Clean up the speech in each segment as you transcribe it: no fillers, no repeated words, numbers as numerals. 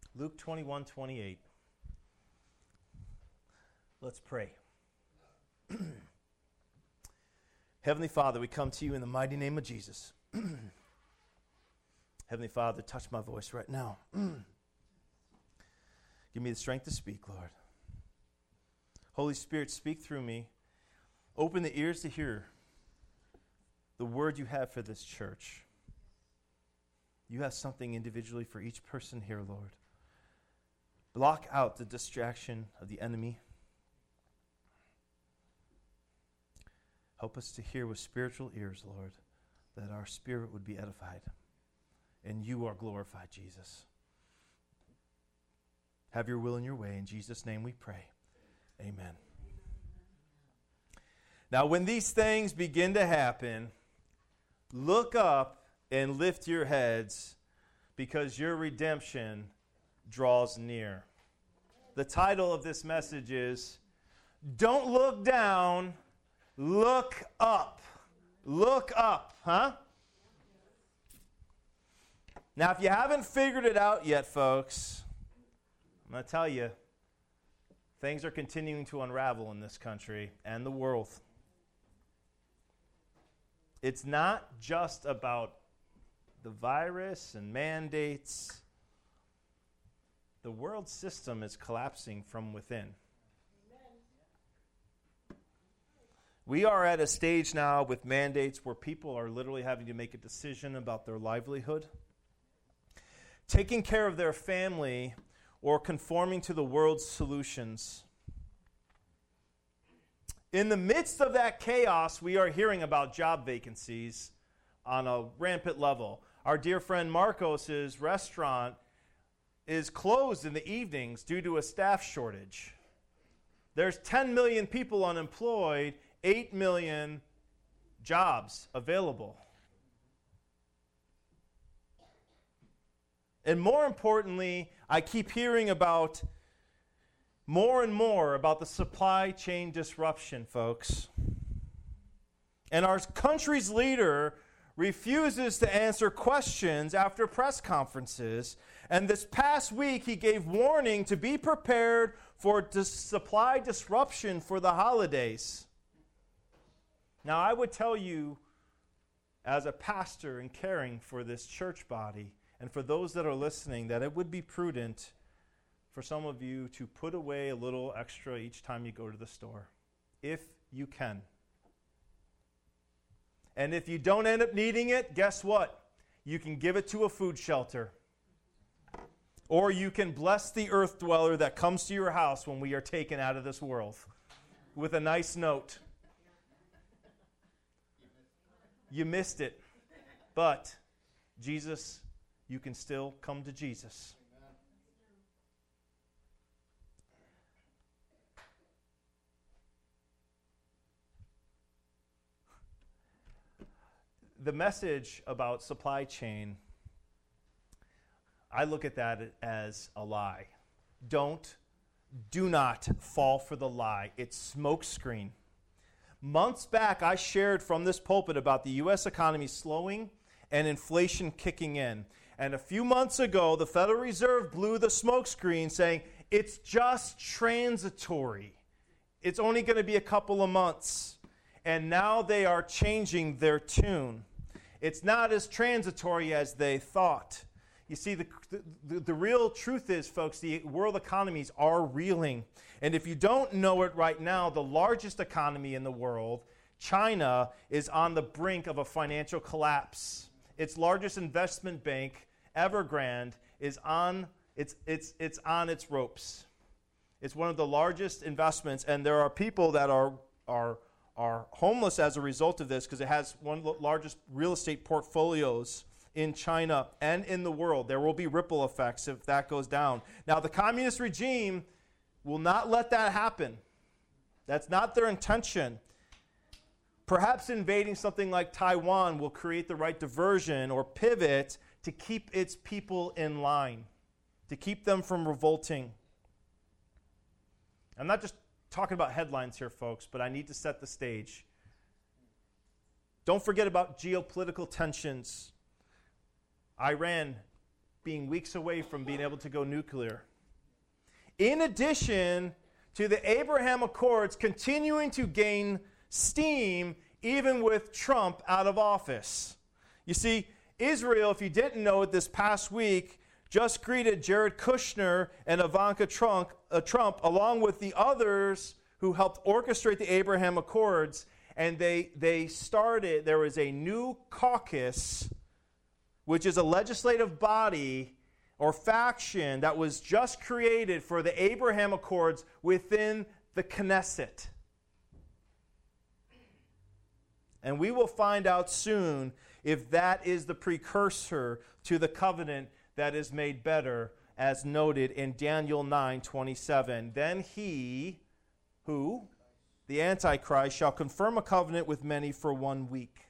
Luke 21:28. Let's pray. Heavenly Father, we come to you in the mighty name of Jesus. Heavenly Father, touch my voice right now. Give me the strength to speak, Lord. Holy Spirit, speak through me. Open the ears to hear the word you have for this church. You have something individually for each person here, Lord. Block out the distraction of the enemy. Help us to hear with spiritual ears, Lord, that our spirit would be edified and you are glorified, Jesus. Have your will and your way. In Jesus' name we pray. Amen. Now, when these things begin to happen, look up and lift your heads, because your redemption draws near. The title of this message is, Don't Look Down, Look Up. Look up, huh? Now, if you haven't figured it out yet, folks, I'm going to tell you, things are continuing to unravel in this country and the world. It's not just about the virus and mandates. The world system is collapsing from within. We are at a stage now with mandates where people are literally having to make a decision about their livelihood, taking care of their family, or conforming to the world's solutions. In the midst of that chaos, we are hearing about job vacancies on a rampant level. Our dear friend Marcos's restaurant is closed in the evenings due to a staff shortage. There's 10 million people unemployed, 8 million jobs available. And more importantly, I keep hearing about more and more about the supply chain disruption, folks. And our country's leader refuses to answer questions after press conferences. And this past week, he gave warning to be prepared for supply disruption for the holidays. Now, I would tell you, as a pastor and caring for this church body, and for those that are listening, that it would be prudent for some of you to put away a little extra each time you go to the store, if you can. And if you don't end up needing it, guess what? You can give it to a food shelter. Or you can bless the earth dweller that comes to your house when we are taken out of this world with a nice note. You missed it. But Jesus, you can still come to Jesus. The message about supply chain, I look at that as a lie. Do not fall for the lie. It's smokescreen. Months back, I shared from this pulpit about the U.S. economy slowing and inflation kicking in. And a few months ago, the Federal Reserve blew the smokescreen saying, it's just transitory. It's only going to be a couple of months. And now they are changing their tune. It's not as transitory as they thought. You see, the real truth is, folks, the world economies are reeling. And if you don't know it right now, the largest economy in the world, China, is on the brink of a financial collapse. Its largest investment bank, Evergrande, is on its ropes. It's one of the largest investments, and there are people that are homeless as a result of this, because it has one of the largest real estate portfolios in China and in the world. There will be ripple effects if that goes down. Now, the communist regime will not let that happen. That's not their intention. Perhaps invading something like Taiwan will create the right diversion or pivot to keep its people in line, to keep them from revolting. I'm not just talking about headlines here, folks, but I need to set the stage. Don't forget about geopolitical tensions. Iran being weeks away from being able to go nuclear. In addition to the Abraham Accords continuing to gain steam even with Trump out of office. You see, Israel, if you didn't know it, this past week just greeted Jared Kushner and Ivanka Trump along with the others who helped orchestrate the Abraham Accords, and there was a new caucus, which is a legislative body or faction that was just created for the Abraham Accords within the Knesset. And we will find out soon if that is the precursor to the covenant that is made better, as noted in Daniel 9:27. Then he, who? The Antichrist, shall confirm a covenant with many for 1 week.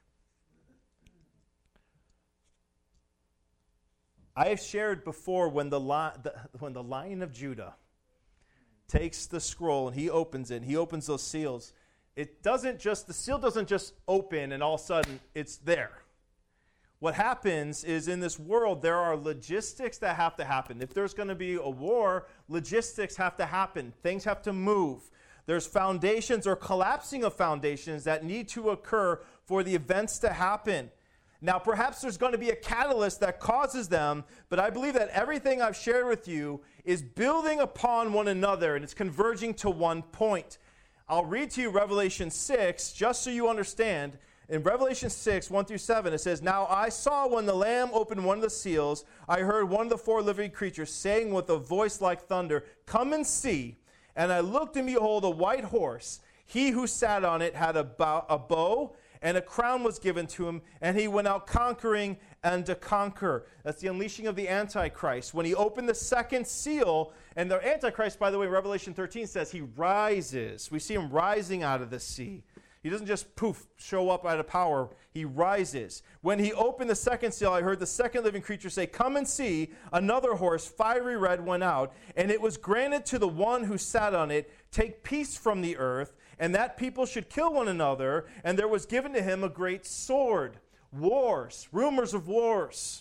I have shared before when the Lion of Judah takes the scroll and he opens it, and he opens those seals, the seal doesn't just open and all of a sudden it's there. What happens is in this world there are logistics that have to happen. If there's going to be a war, logistics have to happen. Things have to move. There's foundations or collapsing of foundations that need to occur for the events to happen. Now, perhaps there's going to be a catalyst that causes them, but I believe that everything I've shared with you is building upon one another, and it's converging to one point. I'll read to you Revelation 6, just so you understand. In Revelation 6, 1-7, it says, Now I saw when the Lamb opened one of the seals, I heard one of the 4 living creatures saying with a voice like thunder, Come and see. And I looked, and behold, a white horse. He who sat on it had a bow, and a crown was given to him, and he went out conquering and to conquer. That's the unleashing of the Antichrist. When he opened the second seal, and the Antichrist, by the way, Revelation 13 says he rises. We see him rising out of the sea. He doesn't just poof, show up out of power. He rises. When he opened the second seal, I heard the second living creature say, Come and see. Another horse, fiery red, went out, and it was granted to the one who sat on it, Take peace from the earth, and that people should kill one another, and there was given to him a great sword. Wars, rumors of wars.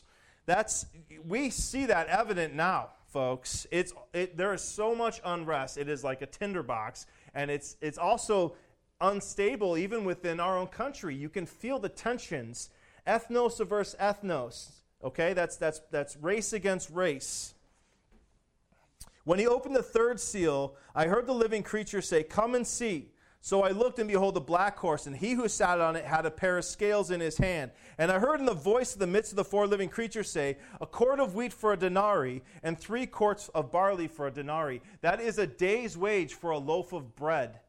We see that evident now, folks. There is so much unrest. It is like a tinderbox, and it's also unstable even within our own country. You can feel the tensions. Ethnos versus ethnos. Okay, that's race against race. When he opened the third seal, I heard the living creature say, Come and see. So I looked, and behold, a black horse, and he who sat on it had a pair of scales in his hand. And I heard in the voice of the midst of the 4 living creatures say, A quart of wheat for a denarii, and 3 quarts of barley for a denarii. That is a day's wage for a loaf of bread.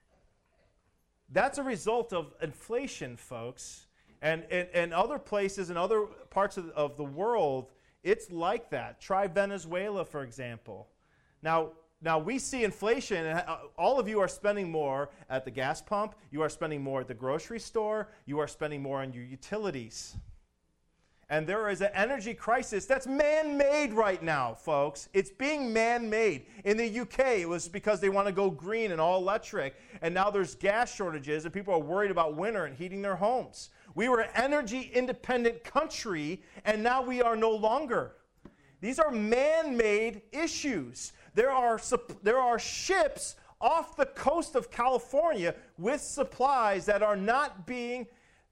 That's a result of inflation, folks. And in other places, in other parts of the world, it's like that. Try Venezuela, for example. Now we see inflation, and all of you are spending more at the gas pump. You are spending more at the grocery store. You are spending more on your utilities. And there is an energy crisis that's man-made right now, folks. It's being man-made. In the UK, it was because they want to go green and all electric. And now there's gas shortages, and people are worried about winter and heating their homes. We were an energy-independent country, and now we are no longer. These are man-made issues. There are ships off the coast of California with supplies that are not being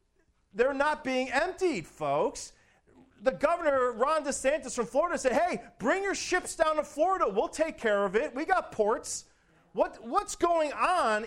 emptied, folks. The governor, Ron DeSantis from Florida, said, Hey, bring your ships down to Florida. We'll take care of it. We got ports. What's going on?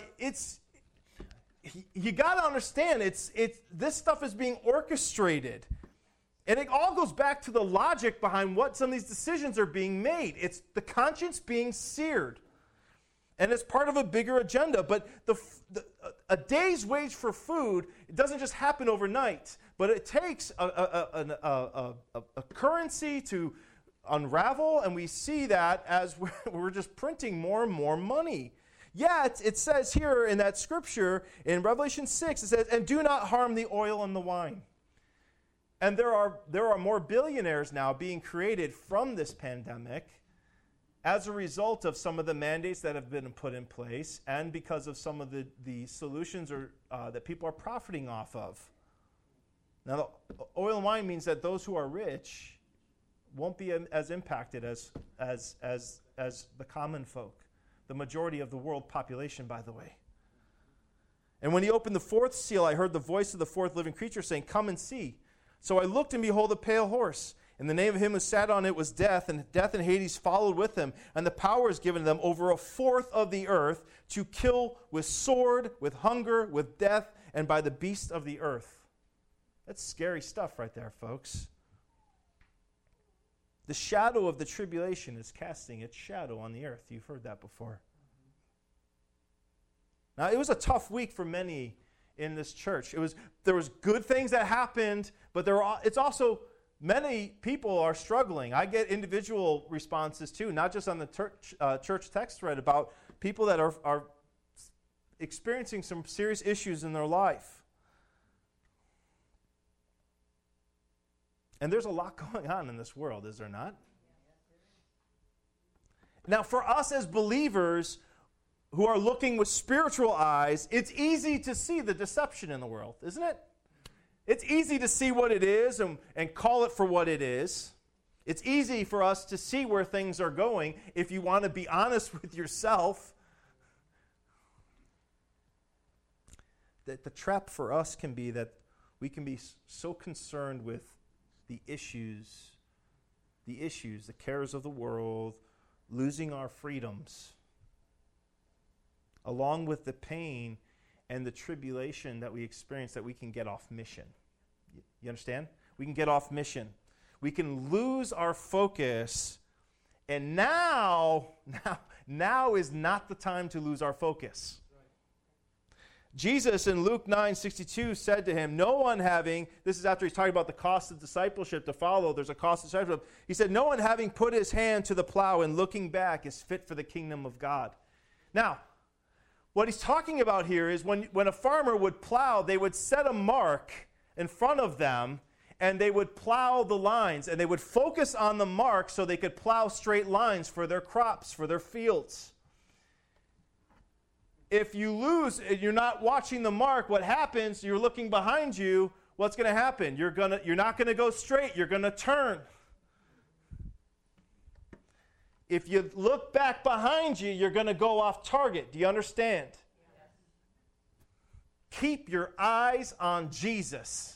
You got to understand, this stuff is being orchestrated. And it all goes back to the logic behind what some of these decisions are being made. It's the conscience being seared. And it's part of a bigger agenda. But a day's wage for food, it doesn't just happen overnight. But it takes a currency to unravel. And we see that as we're just printing more and more money. Yet, it says here in that scripture, in Revelation 6, it says, And do not harm the oil and the wine. And there are more billionaires now being created from this pandemic as a result of some of the mandates that have been put in place and because of some of the solutions that people are profiting off of. Now, the oil and wine means that those who are rich won't be as impacted as the common folk, the majority of the world population, by the way. And when he opened the fourth seal, I heard the voice of the fourth living creature saying, "Come and see." So I looked, and behold, a pale horse. And the name of him who sat on it was Death, and Death and Hades followed with him. And the power is given to them over a fourth of the earth to kill with sword, with hunger, with death, and by the beast of the earth. That's scary stuff right there, folks. The shadow of the tribulation is casting its shadow on the earth. You've heard that before. Now, it was a tough week for many in this church. There was good things that happened, but it's also many people are struggling. I get individual responses too, not just on the church text thread, about people that are experiencing some serious issues in their life. And there's a lot going on in this world, is there not? Now, for us as believers who are looking with spiritual eyes, it's easy to see the deception in the world, isn't it? It's easy to see what it is and call it for what it is. It's easy for us to see where things are going if you want to be honest with yourself. That the trap for us can be that we can be so concerned with the issues, the cares of the world, losing our freedoms, along with the pain and the tribulation that we experience, that we can get off mission. You understand? We can get off mission. We can lose our focus, and now is not the time to lose our focus. Jesus in Luke 9:62 said to him, "No one having," this is after he's talking about the cost of discipleship to follow, there's a cost of discipleship. He said, "No one having put his hand to the plow and looking back is fit for the kingdom of God." Now, what he's talking about here is when a farmer would plow, they would set a mark in front of them, and they would plow the lines, and they would focus on the mark so they could plow straight lines for their crops, for their fields. If you lose and you're not watching the mark, what happens? You're looking behind you. What's going to happen? You're not going to go straight. You're going to turn. If you look back behind you, you're going to go off target. Do you understand? Yes. Keep your eyes on Jesus.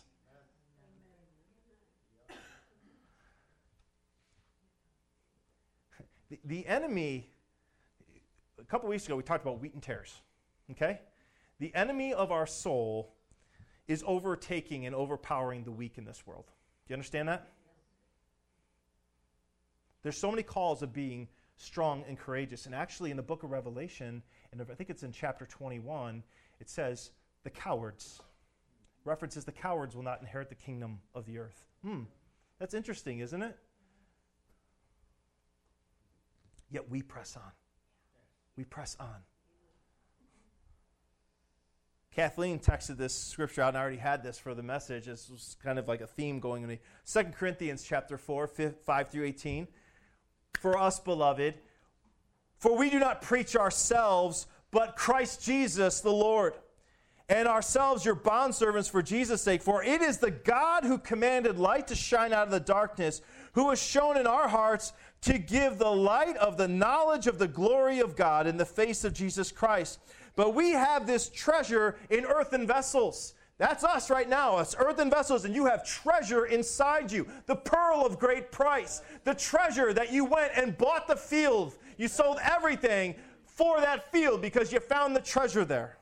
The enemy, a couple weeks ago, we talked about wheat and tares. Okay? The enemy of our soul is overtaking and overpowering the weak in this world. Do you understand that? There's so many calls of being strong and courageous. And actually, in the book of Revelation, and I think it's in chapter 21, it says, the cowards. References the cowards will not inherit the kingdom of the earth. That's interesting, isn't it? Yet we press on. We press on. Kathleen texted this scripture out, and I already had this for the message. This was kind of like a theme going in. 2 Corinthians chapter 4, 5 through 18. For us, beloved, for we do not preach ourselves, but Christ Jesus the Lord, and ourselves your bondservants for Jesus' sake. For it is the God who commanded light to shine out of the darkness, who has shown in our hearts to give the light of the knowledge of the glory of God in the face of Jesus Christ. But we have this treasure in earthen vessels. That's us right now, us earthen vessels, and you have treasure inside you, the pearl of great price, the treasure that you went and bought the field. You sold everything for that field because you found the treasure there.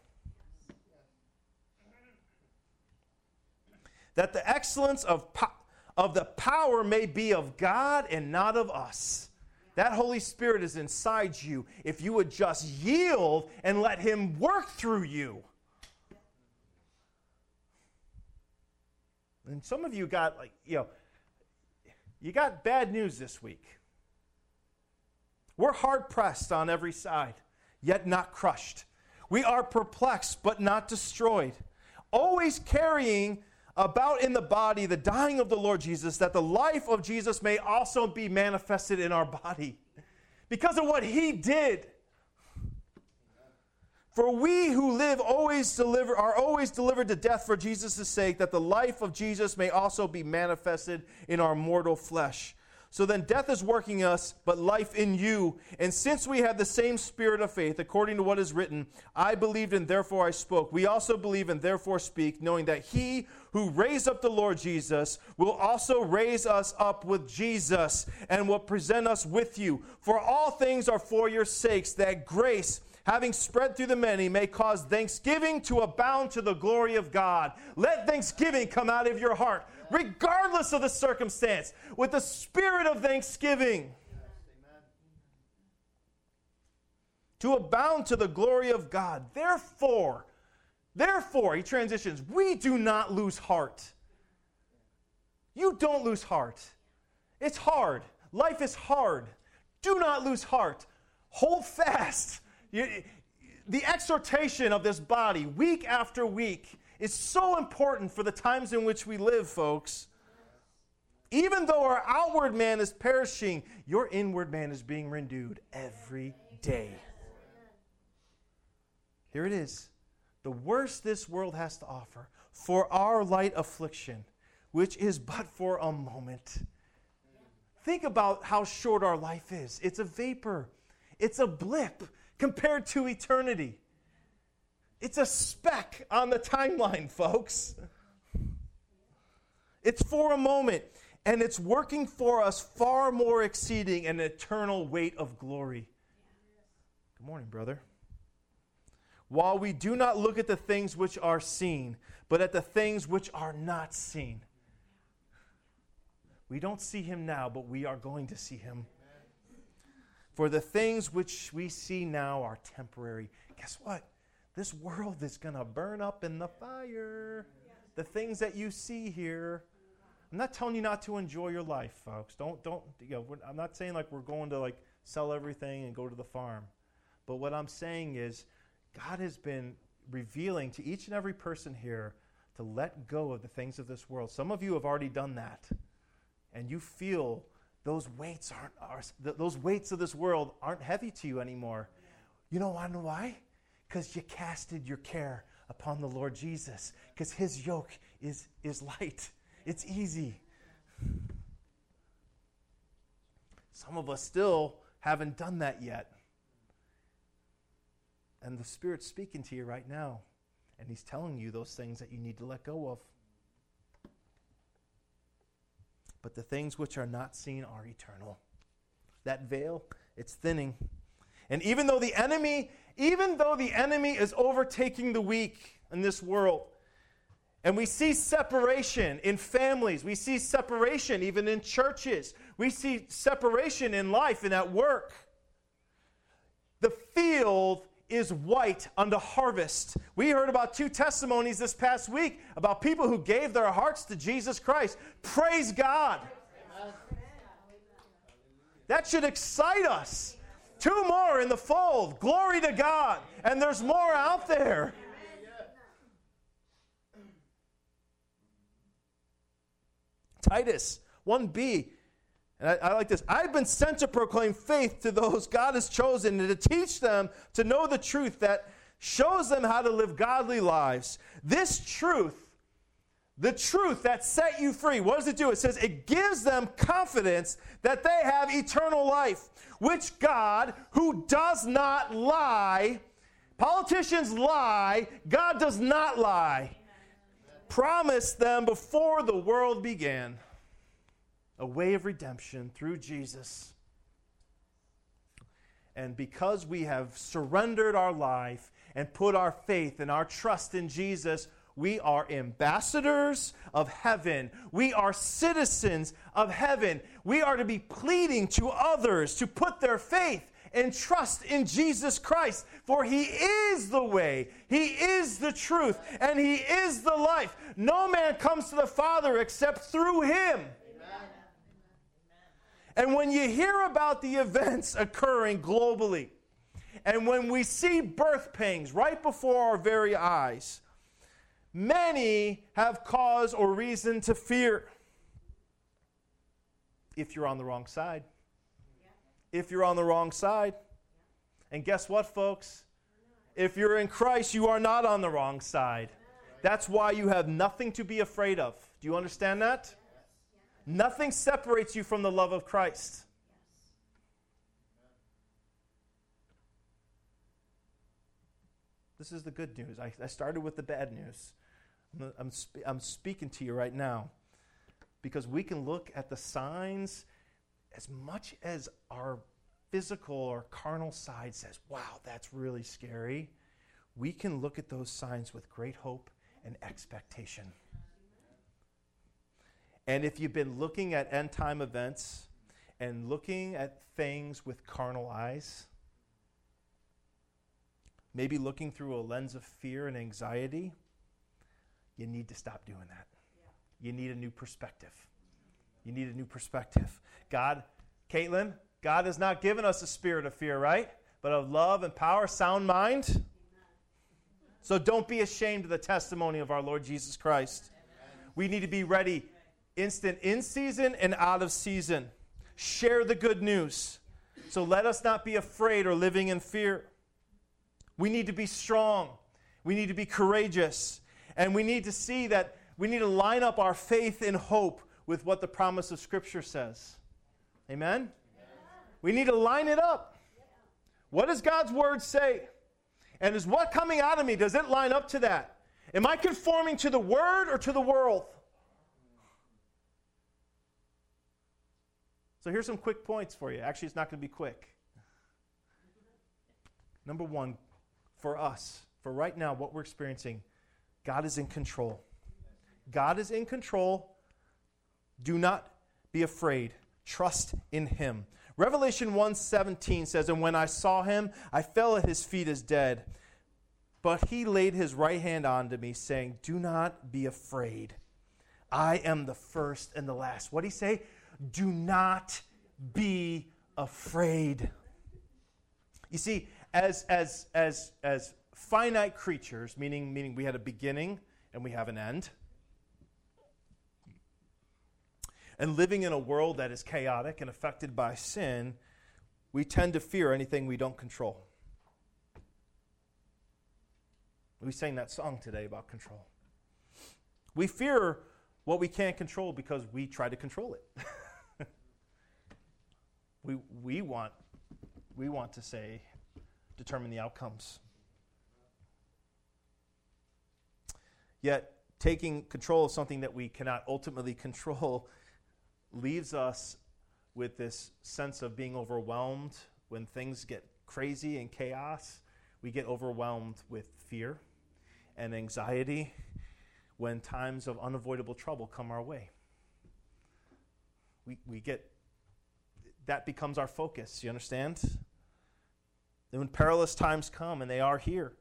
That the excellence of the power may be of God and not of us. That Holy Spirit is inside you if you would just yield and let Him work through you. And some of you got, you got bad news this week. We're hard-pressed on every side, yet not crushed. We are perplexed, but not destroyed. Always carrying about in the body the dying of the Lord Jesus, that the life of Jesus may also be manifested in our body. Because of what He did. For we who live are always delivered to death for Jesus' sake, that the life of Jesus may also be manifested in our mortal flesh. So then death is working us, but life in you. And since we have the same spirit of faith, according to what is written, I believed and therefore I spoke. We also believe and therefore speak, knowing that he who raised up the Lord Jesus will also raise us up with Jesus and will present us with you. For all things are for your sakes, that grace, having spread through the many, may cause thanksgiving to abound to the glory of God. Let thanksgiving come out of your heart, regardless of the circumstance, with the spirit of thanksgiving. To abound to the glory of God. Therefore, he transitions, we do not lose heart. You don't lose heart. It's hard. Life is hard. Do not lose heart. Hold fast. The exhortation of this body, week after week, is so important for the times in which we live, folks. Even though our outward man is perishing, your inward man is being renewed every day. Here it is. The worst this world has to offer, for our light affliction, which is but for a moment. Think about how short our life is. It's a vapor. It's a blip compared to eternity. It's a speck on the timeline, folks. It's for a moment, and it's working for us far more exceeding an eternal weight of glory. Good morning, brother. While we do not look at the things which are seen, but at the things which are not seen. We don't see him now, but we are going to see him. For the things which we see now are temporary. Guess what? This world is going to burn up in the fire. The things that you see here. I'm not telling you not to enjoy your life, folks. Don't. I'm not saying like we're going to like sell everything and go to the farm. But what I'm saying is God has been revealing to each and every person here to let go of the things of this world. Some of you have already done that. And you feel those weights those weights of this world aren't heavy to you anymore. You know why? Because you casted your care upon the Lord Jesus. Because his yoke is light. It's easy. Some of us still haven't done that yet. And the Spirit's speaking to you right now. And he's telling you those things that you need to let go of. But the things which are not seen are eternal. That veil, it's thinning. And even though the enemy is overtaking the weak in this world, and we see separation in families, we see separation even in churches, we see separation in life and at work, the field is white unto harvest. We heard about 2 testimonies this past week about people who gave their hearts to Jesus Christ. Praise God. Amen. That should excite us. 2 more in the fold. Glory to God. And there's more out there. Titus 1b. And I like this. I've been sent to proclaim faith to those God has chosen and to teach them to know the truth that shows them how to live godly lives. This truth, the truth that set you free, what does it do? It says it gives them confidence that they have eternal life, which God, who does not lie, politicians lie, God does not lie, promised them before the world began. A way of redemption through Jesus. And because we have surrendered our life and put our faith and our trust in Jesus, we are ambassadors of heaven. We are citizens of heaven. We are to be pleading to others to put their faith and trust in Jesus Christ. For he is the way, he is the truth, and he is the life. No man comes to the Father except through him. And when you hear about the events occurring globally, and when we see birth pangs right before our very eyes, many have cause or reason to fear. If you're on the wrong side. If you're on the wrong side. And guess what, folks? If you're in Christ, you are not on the wrong side. That's why you have nothing to be afraid of. Do you understand that? Nothing separates you from the love of Christ. This is the good news. I started with the bad news. I'm speaking to you right now because we can look at the signs as much as our physical or carnal side says, wow, that's really scary. We can look at those signs with great hope and expectation. And if you've been looking at end time events and looking at things with carnal eyes, maybe looking through a lens of fear and anxiety, you need to stop doing that. Yeah. You need a new perspective. You need a new perspective. Caitlin, God has not given us a spirit of fear, right? But of love and power, sound mind. Amen. So don't be ashamed of the testimony of our Lord Jesus Christ. Amen. We need to be ready, instant in season and out of season. Share the good news. So let us not be afraid or living in fear. We need to be strong. We need to be courageous. And we need to see that we need to line up our faith and hope with what the promise of Scripture says. Amen? Amen. We need to line it up. What does God's Word say? And is what coming out of me, does it line up to that? Am I conforming to the Word or to the world? So here's some quick points for you. Actually, it's not going to be quick. Number one, for us, for right now, what we're experiencing, God is in control. God is in control. Do not be afraid. Trust in Him. Revelation 1:17 says, and when I saw Him, I fell at His feet as dead. But He laid His right hand onto me, saying, do not be afraid. I am the first and the last. What did He say? Do not be afraid. You see, as finite creatures, meaning we had a beginning and we have an end, and living in a world that is chaotic and affected by sin, we tend to fear anything we don't control. We sang that song today about control. We fear what we can't control because we try to control it. we want to determine the outcomes. Yet, taking control of something that we cannot ultimately control leaves us with this sense of being overwhelmed. When things get crazy and chaos, we get overwhelmed with fear and anxiety when times of unavoidable trouble come our way. We get, that becomes our focus, you understand? And when perilous times come, and they are here,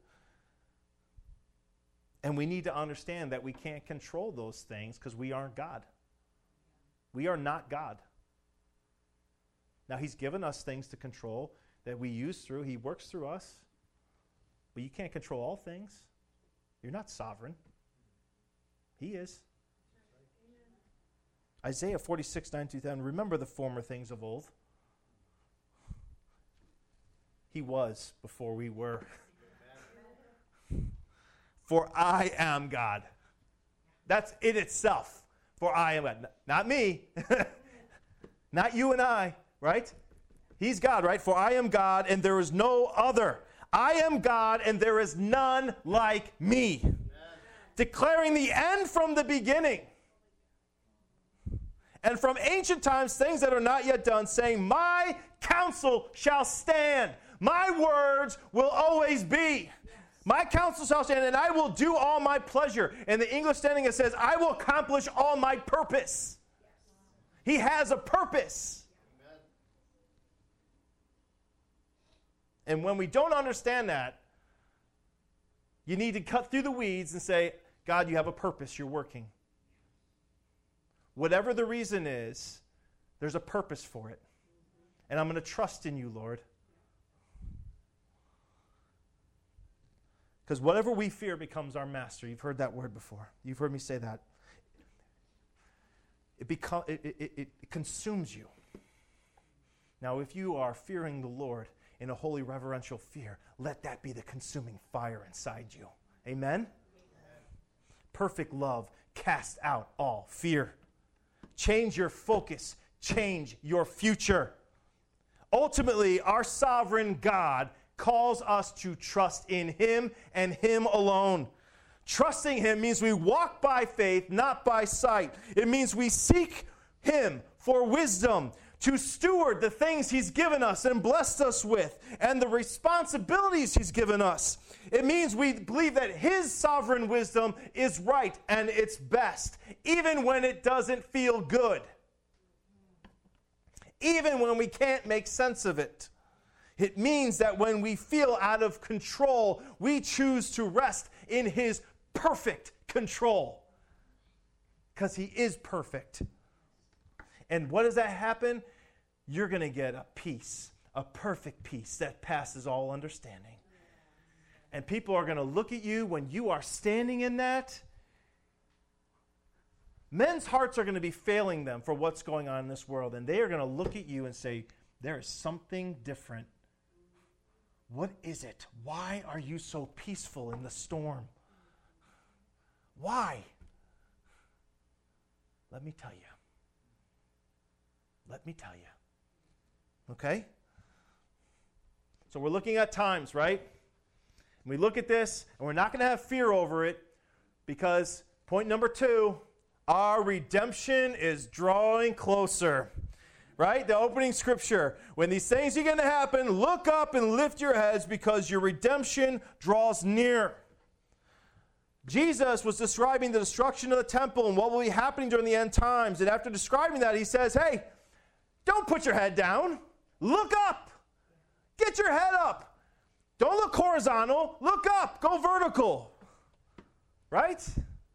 and we need to understand that we can't control those things because we aren't God. We are not God. Now, He's given us things to control that we use through. He works through us. But you can't control all things. You're not sovereign. He is. Isaiah 46:9-10. Remember the former things of old. He was before we were. For I am God. That's it itself. For I am God. Not me. Not you and I, right? He's God, right? For I am God and there is no other. I am God and there is none like me. Amen. Declaring the end from the beginning. And from ancient times, things that are not yet done, saying, my counsel shall stand. My words will always be. My counsel shall stand, and I will do all my pleasure. In the English Standard it says, I will accomplish all my purpose. He has a purpose. Amen. And when we don't understand that, you need to cut through the weeds and say, God, you have a purpose. You're working. Whatever the reason is, there's a purpose for it. And I'm going to trust in you, Lord. Because whatever we fear becomes our master. You've heard that word before. You've heard me say that. It consumes you. Now, if you are fearing the Lord in a holy reverential fear, let that be the consuming fire inside you. Amen? Amen. Perfect love casts out all fear. change your focus, change your future. Ultimately, our sovereign God calls us to trust in Him and Him alone. Trusting Him means we walk by faith, not by sight. It means we seek Him for wisdom, to steward the things He's given us and blessed us with, and the responsibilities He's given us. It means we believe that His sovereign wisdom is right and it's best, even when it doesn't feel good. Even when we can't make sense of it. It means that when we feel out of control, we choose to rest in His perfect control. Because He is perfect. And what does that happen? You're going to get a peace, a perfect peace that passes all understanding. And people are going to look at you when you are standing in that. Men's hearts are going to be failing them for what's going on in this world. And they are going to look at you and say, there is something different. What is it? Why are you so peaceful in the storm? Why? Let me tell you. Let me tell you. Okay? So we're looking at times, right? And we look at this, and we're not going to have fear over it because point number 2, our redemption is drawing closer. Right? The opening scripture. When these things are going to happen, look up and lift your heads because your redemption draws near. Jesus was describing the destruction of the temple and what will be happening during the end times. And after describing that, he says, hey, don't put your head down. Look up. Get your head up. Don't look horizontal. Look up. Go vertical. Right?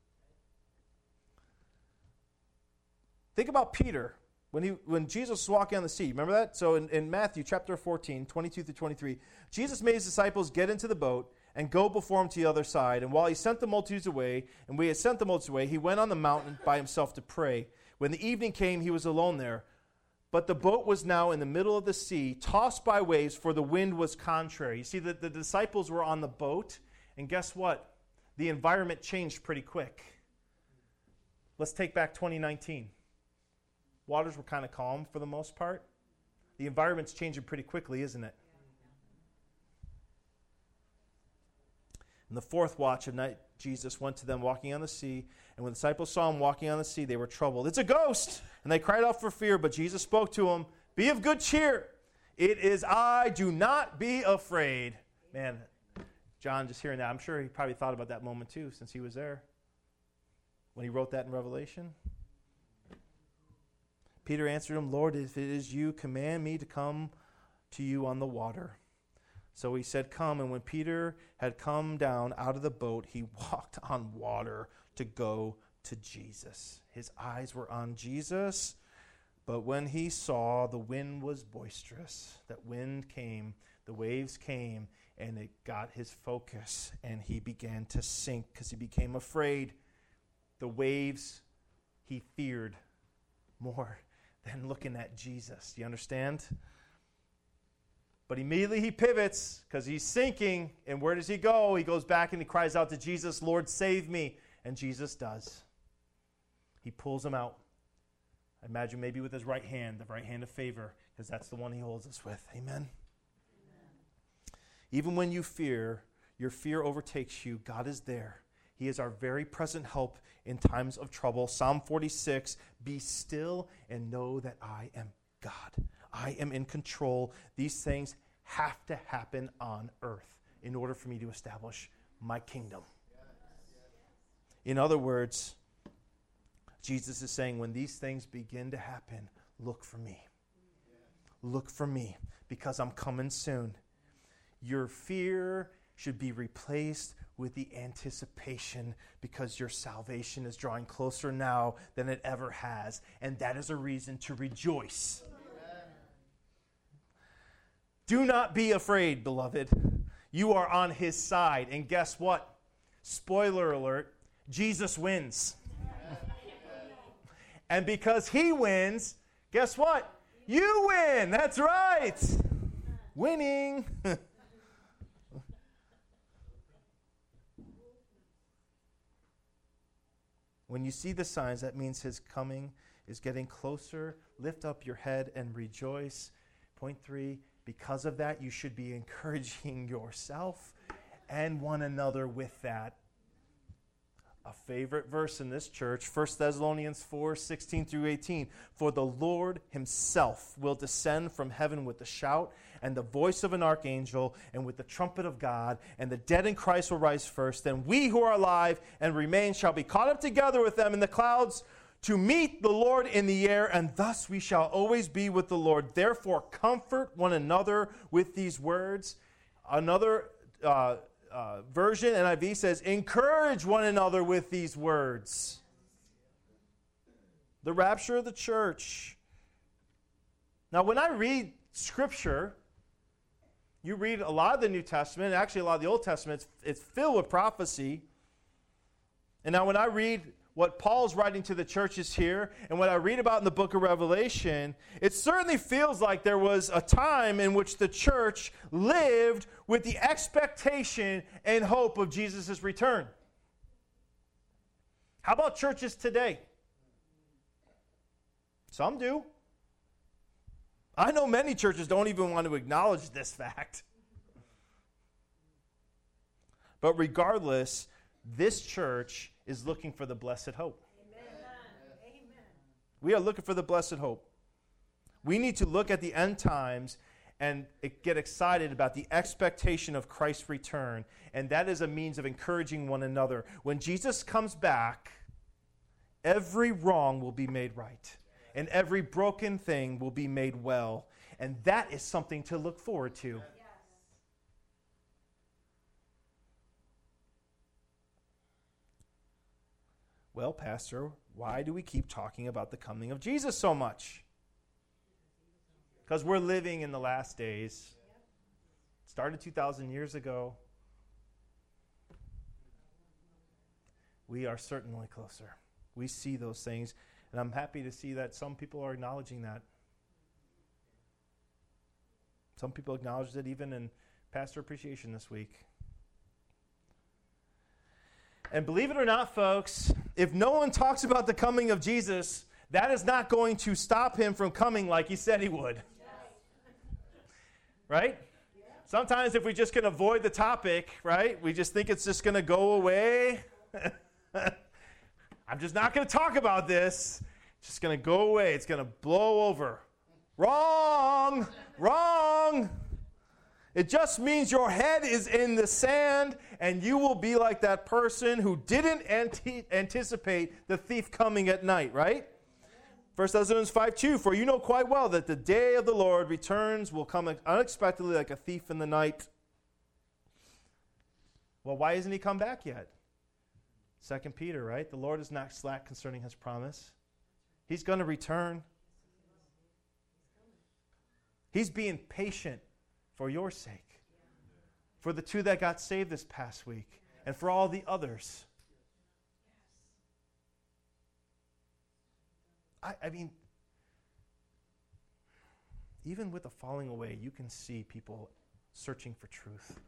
Think about Peter. When Jesus was walking on the sea, remember that? So in Matthew chapter 14, 22 through 23, Jesus made his disciples get into the boat and go before him to the other side. And while he sent the multitudes away, and we had sent the multitudes away, he went on the mountain by himself to pray. When the evening came, he was alone there. But the boat was now in the middle of the sea, tossed by waves, for the wind was contrary. You see, the disciples were on the boat, and guess what? The environment changed pretty quick. Let's take back 2019. Waters were kind of calm for the most part. The environment's changing pretty quickly, isn't it? In the fourth watch of night, Jesus went to them walking on the sea, and when the disciples saw him walking on the sea, they were troubled. It's a ghost! And they cried out for fear, but Jesus spoke to them, be of good cheer. It is I, do not be afraid. Man, John, just hearing that, I'm sure he probably thought about that moment too, since he was there. When he wrote that in Revelation. Peter answered him, Lord, if it is you, command me to come to you on the water. So he said, come. And when Peter had come down out of the boat, he walked on water to go to Jesus. His eyes were on Jesus. But when he saw the wind was boisterous, that wind came, the waves came, and it got his focus. And he began to sink because he became afraid. The waves he feared more than looking at Jesus. Do you understand? But immediately he pivots because he's sinking. And where does he go? He goes back and he cries out to Jesus, Lord, save me. And Jesus does. He pulls him out. I imagine maybe with his right hand, the right hand of favor, because that's the one he holds us with. Amen? Amen. Even when you fear, your fear overtakes you, God is there. He is our very present help in times of trouble. Psalm 46, be still and know that I am God. I am in control. These things have to happen on earth in order for me to establish my kingdom. In other words, Jesus is saying, when these things begin to happen, look for me. Look for me, because I'm coming soon. Your fear should be replaced with the anticipation, because your salvation is drawing closer now than it ever has. And that is a reason to rejoice. Amen. Do not be afraid, beloved. You are on his side. And guess what? Spoiler alert, Jesus wins. And because he wins, guess what? You win. That's right. Winning. When you see the signs, that means his coming is getting closer. Lift up your head and rejoice. Point 3, because of that, you should be encouraging yourself and one another with that. A favorite verse in this church, 1 Thessalonians 4, 16 through 18. For the Lord himself will descend from heaven with a shout and the voice of an archangel and with the trumpet of God, and the dead in Christ will rise first. Then we who are alive and remain shall be caught up together with them in the clouds to meet the Lord in the air, and thus we shall always be with the Lord. Therefore comfort one another with these words. Another version, NIV, says, encourage one another with these words. The rapture of the church. Now, when I read Scripture, you read a lot of the New Testament, actually a lot of the Old Testament, it's filled with prophecy. And now when I read what Paul's writing to the churches here, and what I read about in the book of Revelation, it certainly feels like there was a time in which the church lived with the expectation and hope of Jesus' return. How about churches today? Some do. I know many churches don't even want to acknowledge this fact. But regardless, this church is looking for the blessed hope. Amen. We are looking for the blessed hope. We need to look at the end times and get excited about the expectation of Christ's return. And that is a means of encouraging one another. When Jesus comes back, every wrong will be made right. And every broken thing will be made well. And that is something to look forward to. Well, Pastor, why do we keep talking about the coming of Jesus so much? Because we're living in the last days. It started 2,000 years ago. We are certainly closer. We see those things, and I'm happy to see that some people are acknowledging that. Some people acknowledged it even in Pastor Appreciation this week. And believe it or not, folks, if no one talks about the coming of Jesus, that is not going to stop him from coming like he said he would. Right? Sometimes if we just can avoid the topic, right, we just think it's just going to go away. I'm just not going to talk about this. It's just going to go away. It's going to blow over. Wrong! Wrong! It just means your head is in the sand, and you will be like that person who didn't anticipate the thief coming at night, right? 1 Thessalonians 5:2, for you know quite well that the day of the Lord returns will come unexpectedly like a thief in the night. Well, why hasn't he come back yet? 2 Peter, right? The Lord is not slack concerning his promise. He's going to return. He's being patient for your sake, for the 2 that got saved this past week, and for all the others. I mean, even with the falling away, you can see people searching for truth.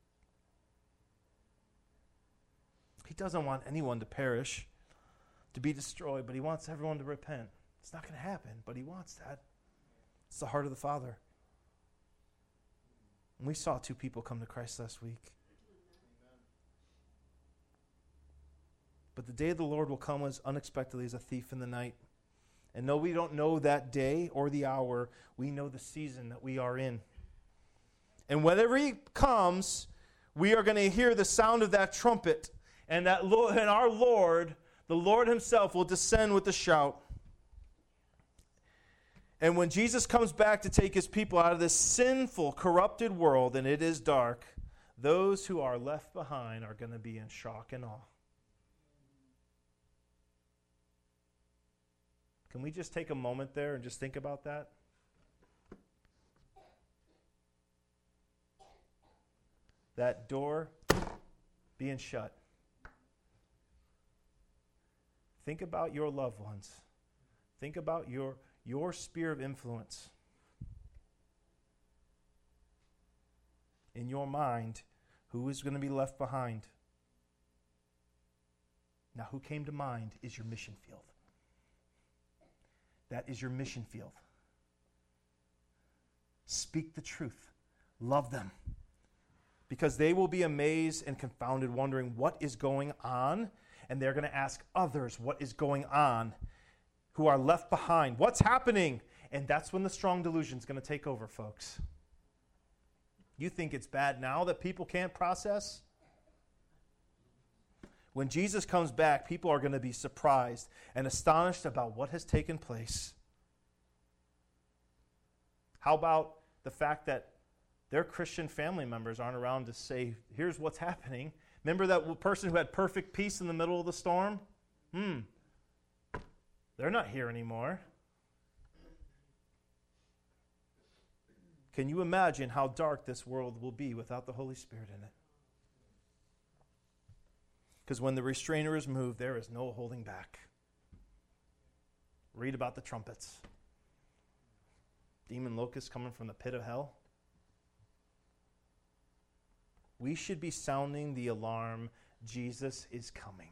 He doesn't want anyone to perish, to be destroyed, but he wants everyone to repent. It's not going to happen, but he wants that. It's the heart of the Father. And we saw 2 people come to Christ last week. But the day of the Lord will come as unexpectedly as a thief in the night. And no, we don't know that day or the hour. We know the season that we are in. And whenever he comes, we are going to hear the sound of that trumpet. And that Lord, and our Lord, the Lord himself, will descend with a shout. And when Jesus comes back to take his people out of this sinful, corrupted world, and it is dark, those who are left behind are going to be in shock and awe. Can we just take a moment there and just think about that? That door being shut. Think about your loved ones. Think about your sphere of influence. In your mind, who is going to be left behind? Now, who came to mind is your mission field. That is your mission field. Speak the truth. Love them. Because they will be amazed and confounded, wondering what is going on. And they're going to ask others what is going on who are left behind. What's happening? And that's when the strong delusion is going to take over, folks. You think it's bad now that people can't process? When Jesus comes back, people are going to be surprised and astonished about what has taken place. How about the fact that their Christian family members aren't around to say, here's what's happening. Remember that person who had perfect peace in the middle of the storm? They're not here anymore. Can you imagine how dark this world will be without the Holy Spirit in it? Because when the restrainer is moved, there is no holding back. Read about the trumpets. Demon locusts coming from the pit of hell. We should be sounding the alarm. Jesus is coming.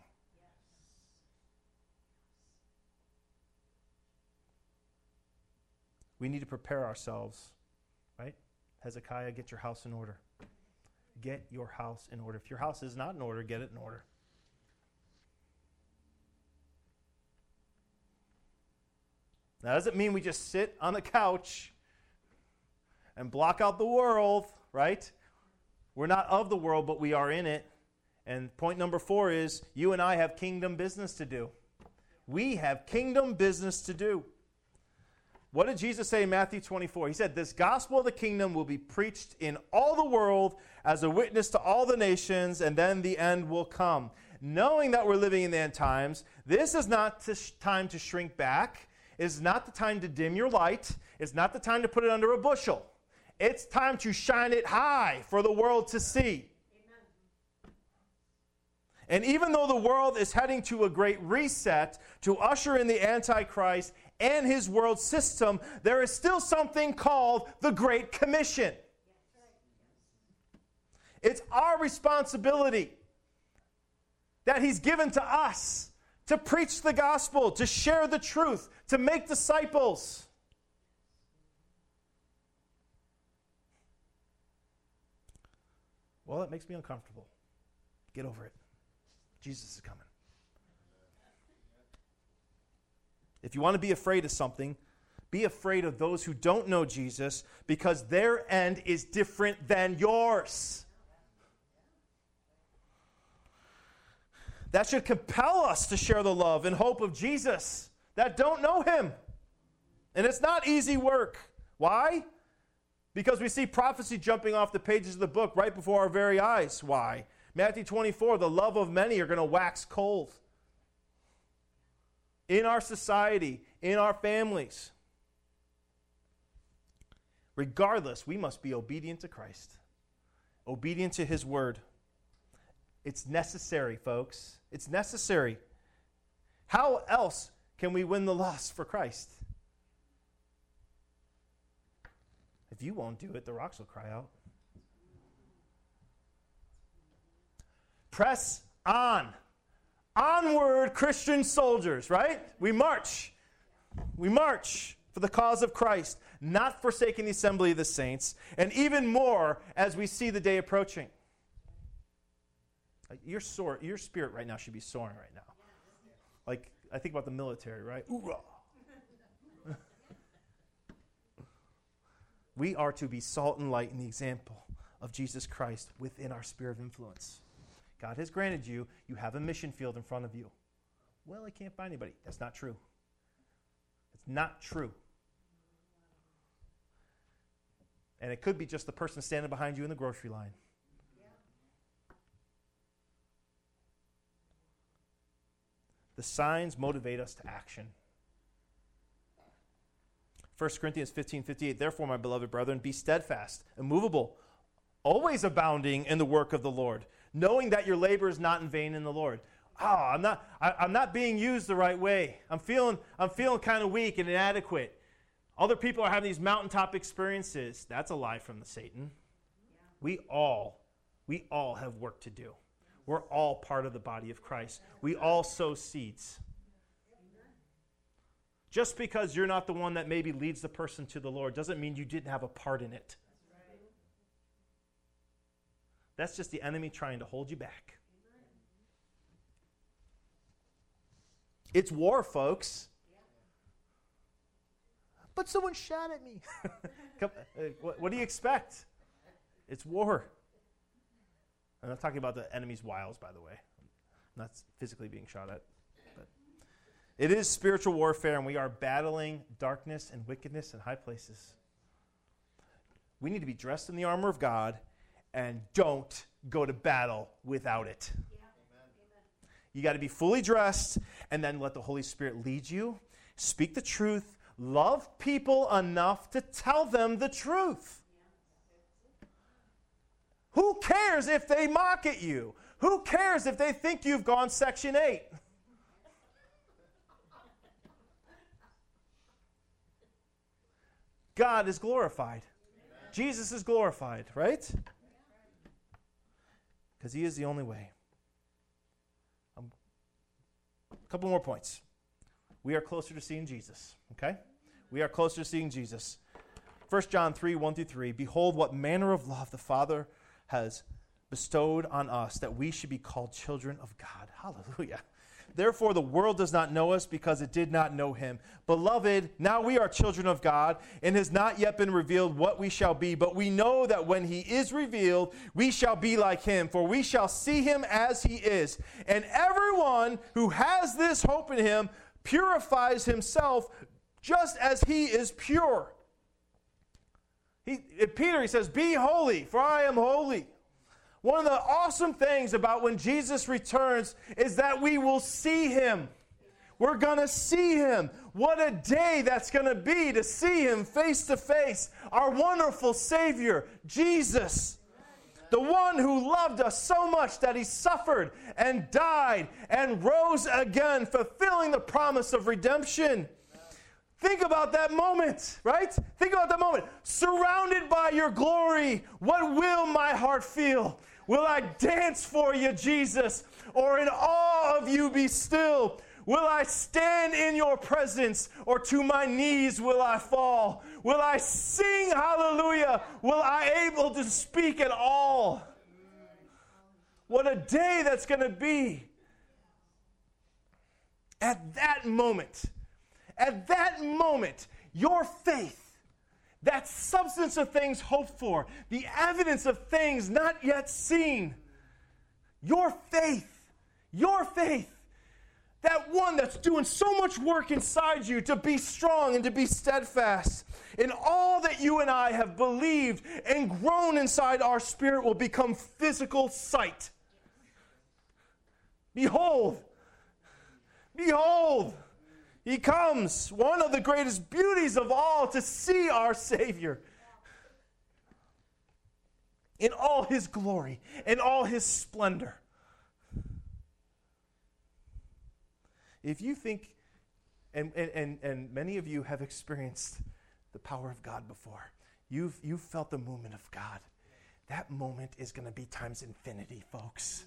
We need to prepare ourselves, right? Hezekiah, get your house in order. Get your house in order. If your house is not in order, get it in order. That doesn't mean we just sit on the couch and block out the world, right? We're not of the world, but we are in it. And point number 4 is you and I have kingdom business to do. We have kingdom business to do. What did Jesus say in Matthew 24? He said, this gospel of the kingdom will be preached in all the world as a witness to all the nations, and then the end will come. Knowing that we're living in the end times, this is not the time to shrink back. It is not the time to dim your light. It's not the time to put it under a bushel. It's time to shine it high for the world to see. Amen. And even though the world is heading to a great reset to usher in the Antichrist and his world system, there is still something called the Great Commission. It's our responsibility that he's given to us to preach the gospel, to share the truth, to make disciples. Well, it makes me uncomfortable. Get over it. Jesus is coming. If you want to be afraid of something, be afraid of those who don't know Jesus, because their end is different than yours. That should compel us to share the love and hope of Jesus that don't know him. And it's not easy work. Why? Because we see prophecy jumping off the pages of the book right before our very eyes. Why? Matthew 24, the love of many are going to wax cold. In our society, in our families. Regardless, we must be obedient to Christ. Obedient to his word. It's necessary, folks. It's necessary. How else can we win the lost for Christ? If you won't do it, the rocks will cry out. Press on. Onward, Christian soldiers, right? We march. We march for the cause of Christ, not forsaking the assembly of the saints, and even more as we see the day approaching. Your spirit right now should be soaring right now. Like, I think about the military, right? Oorah. We are to be salt and light in the example of Jesus Christ within our sphere of influence. God has granted you have a mission field in front of you. Well, I can't find anybody. That's not true. It's not true. And it could be just the person standing behind you in the grocery line. The signs motivate us to action. 1 Corinthians 15:58, therefore, my beloved brethren, be steadfast, immovable, always abounding in the work of the Lord, knowing that your labor is not in vain in the Lord. I'm not being used the right way. I'm feeling kind of weak and inadequate. Other people are having these mountaintop experiences. That's a lie from the Satan. Yeah. We all have work to do. We're all part of the body of Christ. We all sow seeds. Just because you're not the one that maybe leads the person to the Lord doesn't mean you didn't have a part in it. That's just the enemy trying to hold you back. It's war, folks. But someone shot at me. What do you expect? It's war. I'm not talking about the enemy's wiles, by the way. I'm not physically being shot at. But it is spiritual warfare, and we are battling darkness and wickedness in high places. We need to be dressed in the armor of God, and don't go to battle without it. Yeah. You got to be fully dressed, and then let the Holy Spirit lead you. Speak the truth. Love people enough to tell them the truth. Who cares if they mock at you? Who cares if they think you've gone Section 8? God is glorified. Amen. Jesus is glorified, right? Because he is the only way. A couple more points. We are closer to seeing Jesus, okay? We are closer to seeing Jesus. 1 John 3, 1-3. Behold, what manner of love the Father has bestowed on us, that we should be called children of God. Hallelujah. Therefore, the world does not know us because it did not know him. Beloved, now we are children of God, and has not yet been revealed what we shall be. But we know that when he is revealed, we shall be like him, for we shall see him as he is. And everyone who has this hope in him purifies himself just as he is pure. Peter says, be holy, for I am holy. One of the awesome things about when Jesus returns is that we will see him. We're going to see him. What a day that's going to be to see him face to face. Our wonderful Savior, Jesus. The one who loved us so much that he suffered and died and rose again, fulfilling the promise of redemption. Think about that moment, right? Think about that moment. Surrounded by your glory, what will my heart feel? Will I dance for you, Jesus? Or in awe of you be still? Will I stand in your presence? Or to my knees will I fall? Will I sing hallelujah? Will I able to speak at all? What a day that's going to be. At that moment, your faith, that substance of things hoped for, the evidence of things not yet seen, your faith, that one that's doing so much work inside you to be strong and to be steadfast, in all that you and I have believed and grown inside our spirit will become physical sight. Behold, he comes, one of the greatest beauties of all, to see our Savior in all his glory, in all his splendor. If you think, and many of you have experienced the power of God before, you've felt the movement of God. That moment is going to be times infinity, folks.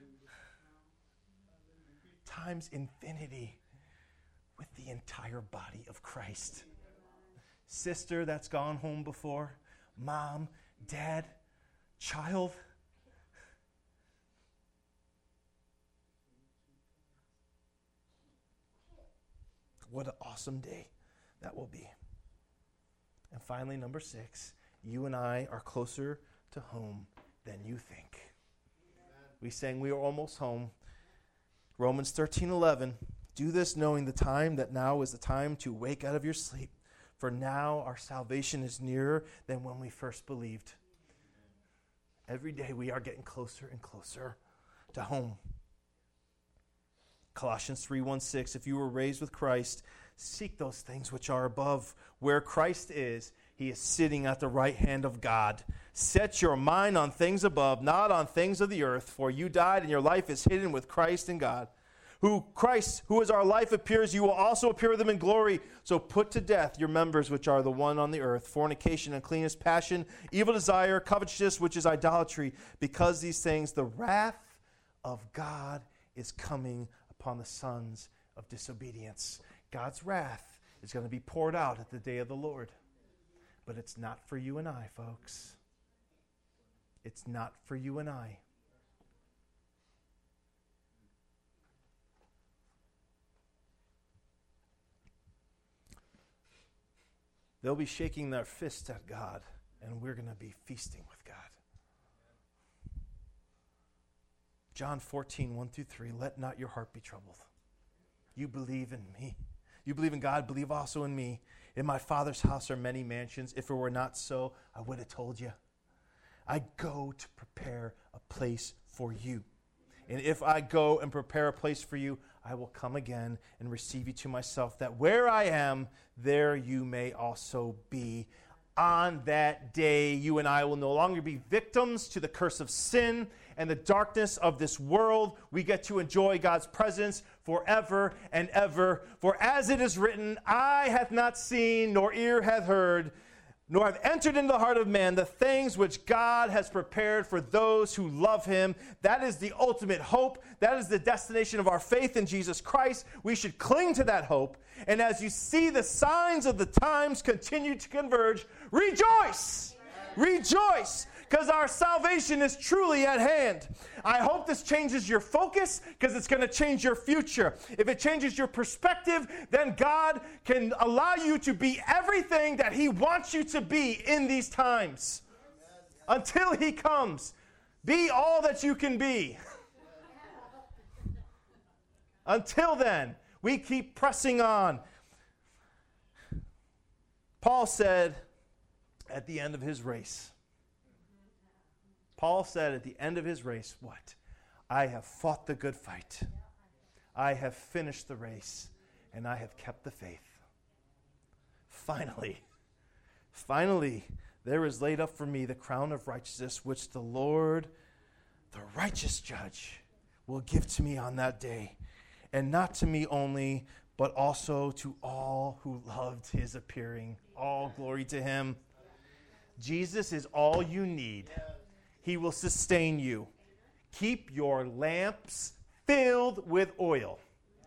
Times infinity. With the entire body of Christ. Sister that's gone home before, mom, dad, child. What an awesome day that will be. And finally, number 6, you and I are closer to home than you think. We sang we are almost home. Romans 13:11. Do this knowing the time that now is the time to wake out of your sleep. For now our salvation is nearer than when we first believed. Every day we are getting closer and closer to home. Colossians 3:1-6, if you were raised with Christ, seek those things which are above. Where Christ is, he is sitting at the right hand of God. Set your mind on things above, not on things of the earth, for you died and your life is hidden with Christ in God. Christ, who is our life, appears, you will also appear with him in glory. So put to death your members which are the one on the earth, fornication, uncleanness, passion, evil desire, covetousness, which is idolatry. Because these things, the wrath of God is coming upon the sons of disobedience. God's wrath is going to be poured out at the day of the Lord. But it's not for you and I, folks. It's not for you and I. They'll be shaking their fists at God, and we're going to be feasting with God. John 14, 1-3, let not your heart be troubled. You believe in me. You believe in God, believe also in me. In my Father's house are many mansions. If it were not so, I would have told you. I go to prepare a place for you. And if I go and prepare a place for you, I will come again and receive you to myself, that where I am, there you may also be. On that day, you and I will no longer be victims to the curse of sin and the darkness of this world. We get to enjoy God's presence forever and ever. For as it is written, eye hath not seen, nor ear hath heard, nor have entered into the heart of man the things which God has prepared for those who love him. That is the ultimate hope. That is the destination of our faith in Jesus Christ. We should cling to that hope. And as you see the signs of the times continue to converge, rejoice! Rejoice! Because our salvation is truly at hand. I hope this changes your focus, because it's going to change your future. If it changes your perspective, then God can allow you to be everything that he wants you to be in these times. Until he comes, be all that you can be. Until then, we keep pressing on. Paul said at the end of his race, what? I have fought the good fight. I have finished the race, and I have kept the faith. Finally, there is laid up for me the crown of righteousness, which the Lord, the righteous judge, will give to me on that day. And not to me only, but also to all who loved his appearing. All glory to him. Jesus is all you need. He will sustain you. Keep your lamps filled with oil.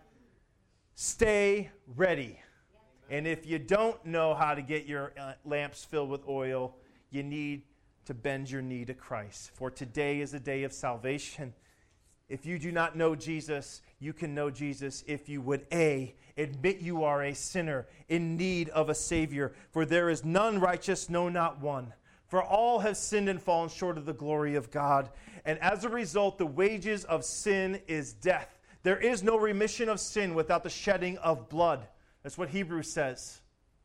Stay ready. And if you don't know how to get your lamps filled with oil, you need to bend your knee to Christ. For today is a day of salvation. If you do not know Jesus, you can know Jesus if you would admit you are a sinner in need of a Savior. For there is none righteous, no, not one. For all have sinned and fallen short of the glory of God. And as a result, the wages of sin is death. There is no remission of sin without the shedding of blood. That's what Hebrews says.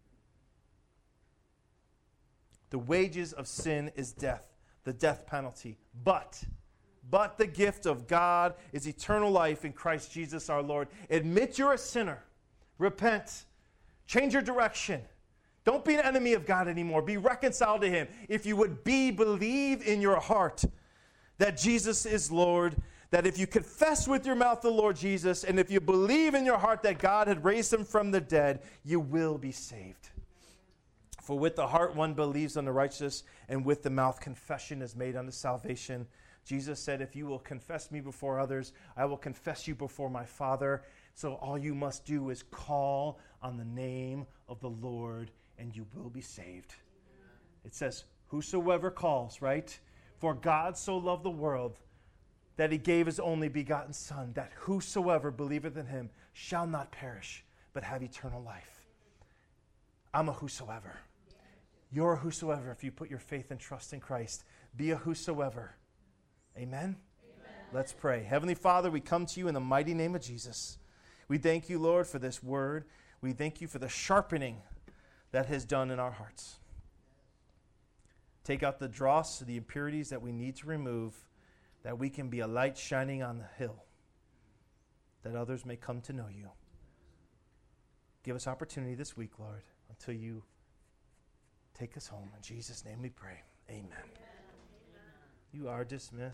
The wages of sin is death, the death penalty. But the gift of God is eternal life in Christ Jesus our Lord. Admit you're a sinner. Repent. Change your direction. Don't be an enemy of God anymore. Be reconciled to him. If you would believe in your heart that Jesus is Lord, that if you confess with your mouth the Lord Jesus, and if you believe in your heart that God had raised him from the dead, you will be saved. For with the heart one believes unto righteousness, and with the mouth confession is made unto salvation. Jesus said, if you will confess me before others, I will confess you before my Father. So all you must do is call on the name of the Lord, and you will be saved. It says, whosoever calls, right? For God so loved the world that he gave his only begotten Son, that whosoever believeth in him shall not perish, but have eternal life. I'm a whosoever. You're a whosoever if you put your faith and trust in Christ. Be a whosoever. Amen? Amen. Let's pray. Heavenly Father, we come to you in the mighty name of Jesus. We thank you, Lord, for this word. We thank you for the sharpening that has done in our hearts. Take out the dross, the impurities that we need to remove, that we can be a light shining on the hill, that others may come to know you. Give us opportunity this week, Lord, until you take us home. In Jesus' name we pray. Amen. Amen. You are dismissed.